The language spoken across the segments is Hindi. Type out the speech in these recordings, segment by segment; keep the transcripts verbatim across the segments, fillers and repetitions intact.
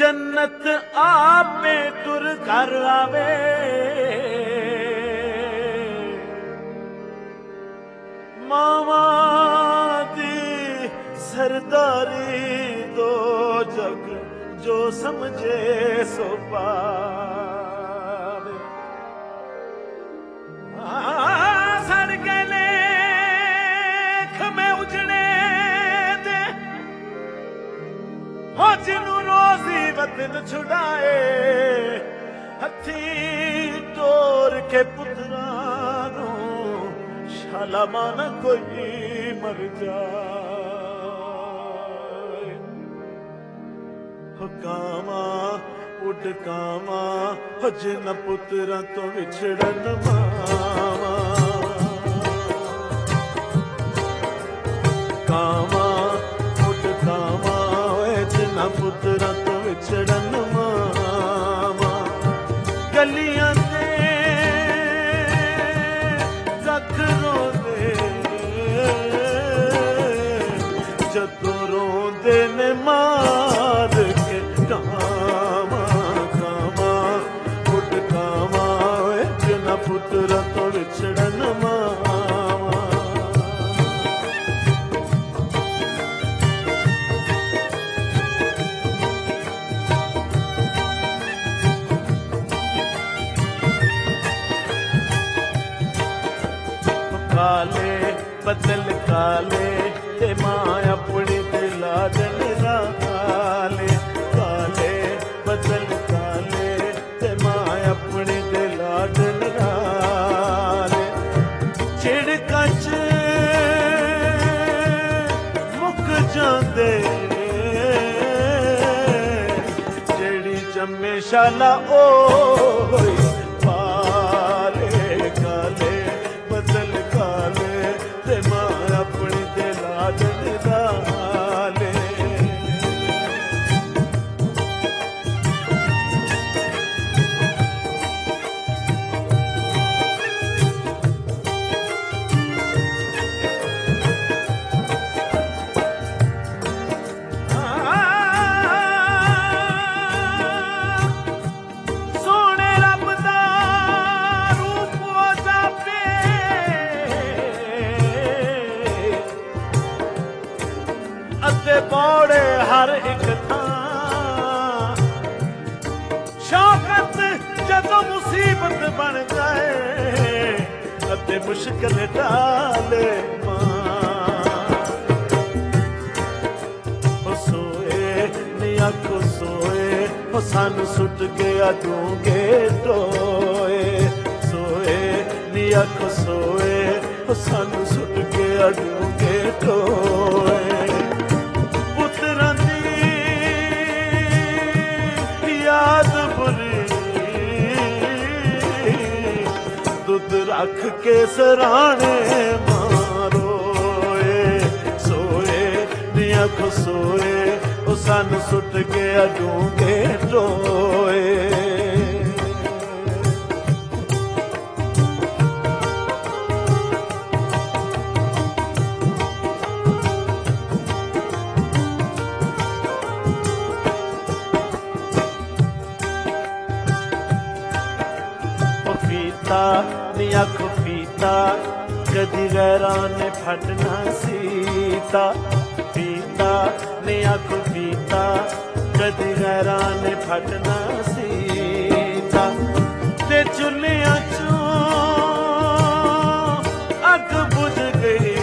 जन्नत आपे तुर कर आवे, मावा दी सरदारी दो जग जो समझे सो पावे। सड़ गले खमे उजड़े दे हो जिनू रोजी वतन छुड़ाए, हथी तोर के पुत्रा नू शाला माना कोई मर जाए। हो कामा उड कामा हो जिन पुत्रा तो विछड़न मावा, कामा उड कामा जिन पुत्रा तो विछड़न मावा। गलियां दे जखरों दे जदों रोंदे ने मार के कामा, कामा उड कामा जिन पुत्रा तो विछड़न मावा। काले बदल काले ते मां अपनी दिला दल राले, काले बदल काले ते मां अपनी दिला दल राले। छिड़का च मुक जांदे जेड़ी जम्मे शाला ओ पाले, काले बदल काले ते मां अपनी दिला दल राले। सोने रब दा रूप ओ जापे, अते बौड़े हर एक थां। शौकत जदों मुसीबत बन जाए अते मुश्किल डाले मां। हो सोए नी आखो सोए हो सानू सुट गया डूंगे टोए, सोए नी आखो सोए हो सानू सुट गया डूंगे टोए। याद बुरी दुध रख के सराने मारोए, सोए दिया को सोए ओ सन सुट गया डूंगे टोए। नी आखो पीता कदी गैरां ने फटना सीता, पीता नी आखो पीता कदी गैरां ने फटना सीता। ते चुलियां चों अग बुझ गई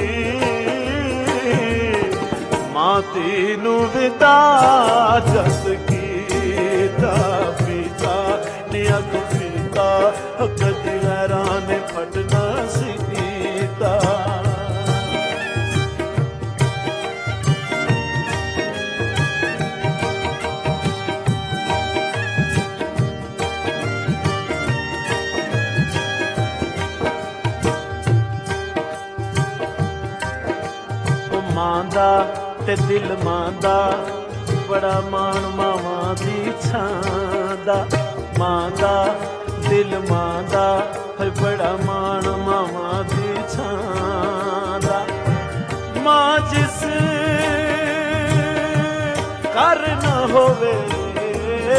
मां तीनू विदा जस कीता, पीता नी आखो पीता कदी गैरां ने फटना सीता। मांदा ते दिल मांदा बड़ा मान मावा दी छांदा, मांदा दिल मांदा है बड़ा मान मावा दी छांदा। मां जिस कर न होवे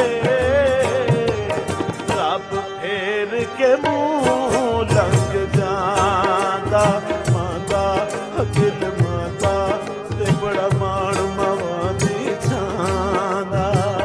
रब फेर के मुंह लंघ जांदा मांदा अगिल मांदा ते बड़ा माण मावां दी छांदा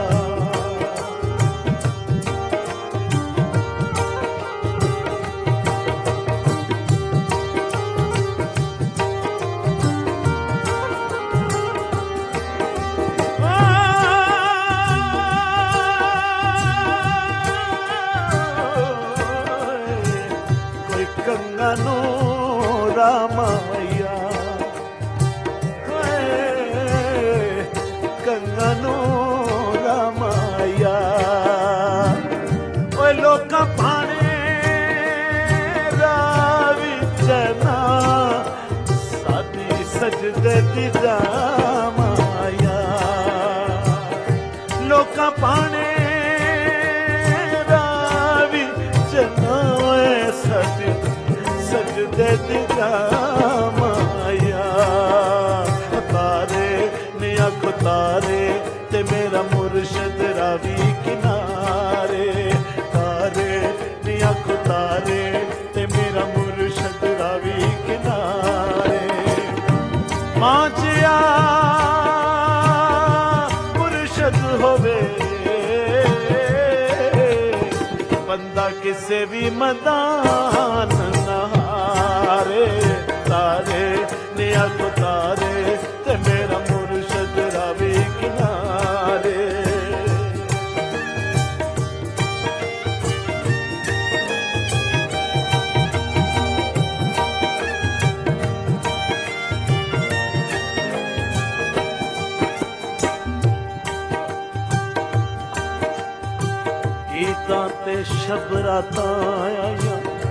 कंगनो रामैया कंगनो रामैया ओए लोका पाने रावी जना सादी सजदे दी रामैया लोका पाने रावी जना सदी सजदे दी रामैया तारे ने अख तारे ते मेरा मुर्शद रावी किनारे तारे ने अख तारे ते मेरा मुर्शद रावी किनारे मांझिया मुर्शद होवे बंदा किसे भी मदान नहारे तारे ने अख तारे ते मेरा मुर्शद रावी किनारे गीतां ते शबरातां आया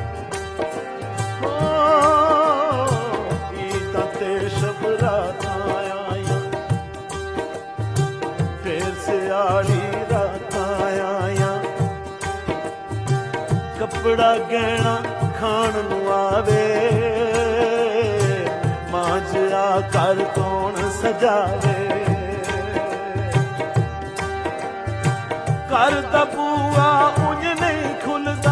गीतां ते शबरातां आया फिर सियाली रातां आया कपड़ा गहना खाण नूं आवे मांझिया घर कौन सजावे घर दा बूआ उंज नहीं खुलदा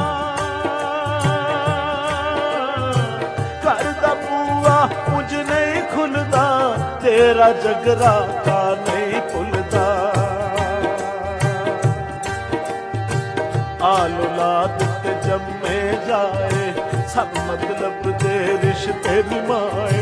घर दा बूआ उंज नहीं खुलदा तेरा जगराता नहीं भुलदा आल औलाद ते जम्मे जाए सब मतलब दे रिश्ते निभाए